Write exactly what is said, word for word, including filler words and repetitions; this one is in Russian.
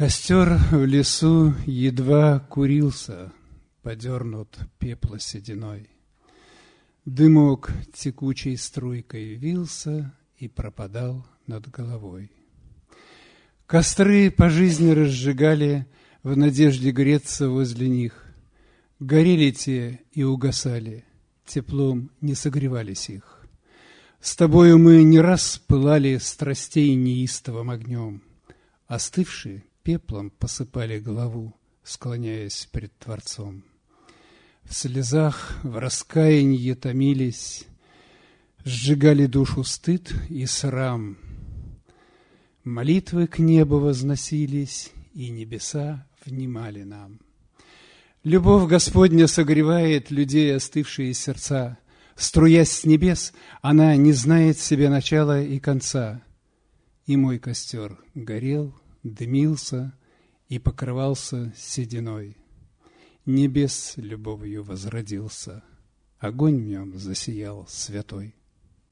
Костер в лесу едва курился, подернут пепла сединой. Дымок текучей струйкой вился и пропадал над головой. Костры по жизни разжигали, в надежде греться возле них. Горели те и угасали, теплом не согревались их. С тобою мы не раз пылали страстей неистовым огнем. Остывшие пеплом посыпали голову, склоняясь пред Творцом. В слезах, в раскаянье томились, сжигали душу стыд и срам. Молитвы к небу возносились, и небеса внимали нам. Любовь Господня согревает людей остывшие сердца. Струясь с небес, она не знает себе начала и конца. И мой костер горел, дымился и покрывался сединой. Небес любовью возродился, огонь в нем засиял святой.